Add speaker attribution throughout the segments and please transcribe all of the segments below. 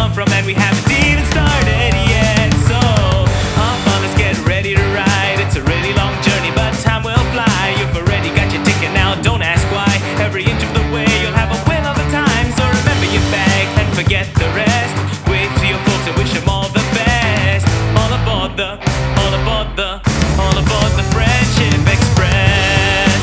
Speaker 1: come from, and we haven't even started yet. So hop on, let's get ready to ride. It's a really long journey, but time will fly. You've already got your ticket now, don't ask why. Every inch of the way you'll have a whale of a time. So remember your bag and forget the rest. Wave to your folks and wish them all the best. All aboard the Friendship Express.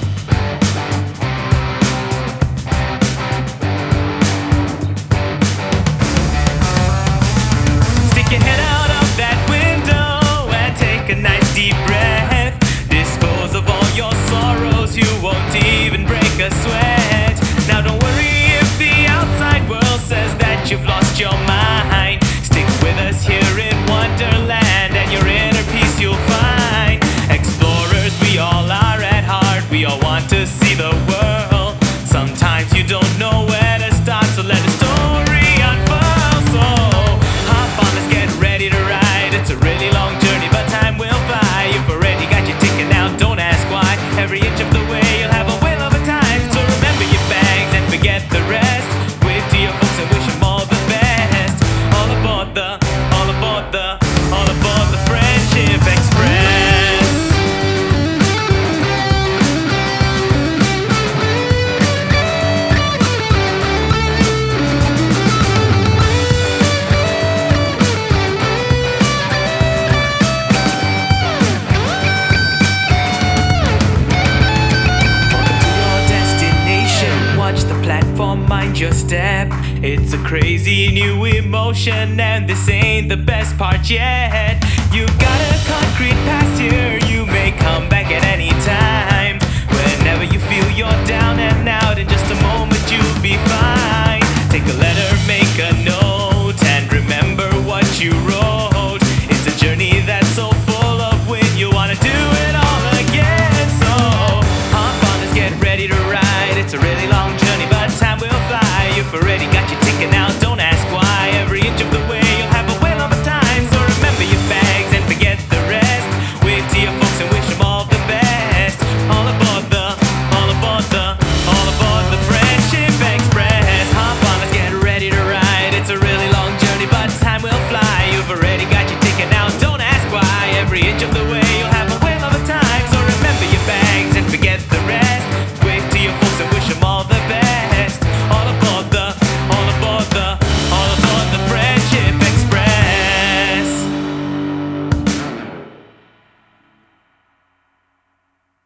Speaker 1: Stick your head out of that window and take a nice deep breath. Dispose of all your sorrows, you won't even break a sweat. Now don't worry if the outside world says that you've lost your mind. Stick with us here in Wonderland, and your inner peace you'll find. Explorers, we all are at heart. We all want to see the world. Sometimes you don't know where to start, so let the story unfurl. So hop on, let's get ready to ride. It's a really long journey, but time will fly. You've already got your ticket now, don't ask why. Every inch of the way you'll have a whale of a time. So remember your bags and forget the rest. Wave to your folks and wish them all the best. All aboard the Friendship Express. Watch the platform, mind your step. It's a crazy new emotion, and this ain't the best part yet. You've got a concrete pass here, you may come back at any time. Whenever you feel you're down and out, in just a moment you'll be fine.